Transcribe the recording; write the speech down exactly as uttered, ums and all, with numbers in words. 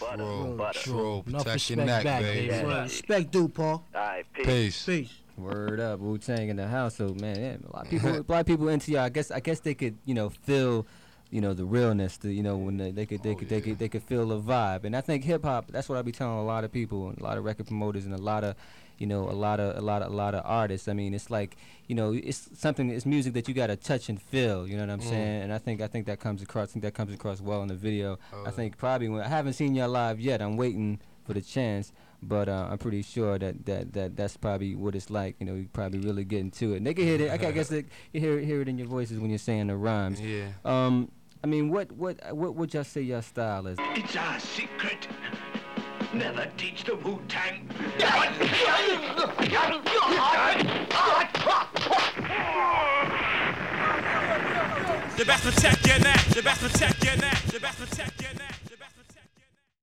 butter, True, butter. true. Enough Protect your respect neck, back, baby. baby. Yeah. Respect due, Paul. All right, peace. Peace. Peace. Word up, Wu Tang in the house. So man, yeah, a lot of people, a lot of people into y'all. I guess, I guess they could, you know, feel, you know, the realness. The, you know, when they, they could, they Oh, could, they yeah. could, they could feel the vibe. And I think hip hop. That's what I be telling a lot of people, and a lot of record promoters, and a lot of, you know, a lot of, a lot of, a lot of artists. I mean, it's like, you know, it's something. It's music that you gotta touch and feel. You know what I'm Mm. saying? And I think, I think that comes across. I think that comes across well in the video. Oh, I think probably when I haven't seen y'all live yet. I'm waiting for the chance. But uh, I'm pretty sure that, that, that that's probably what it's like. You know, you probably really get into it. And they can hear it. I ca- I guess they, you hear hear it in your voices when you're saying the rhymes. Yeah. Um, I mean, what what what would y'all say your style is? It's our secret. Never teach the Wu-Tang. The best protect your neck. The best protect your neck. The best protect your neck.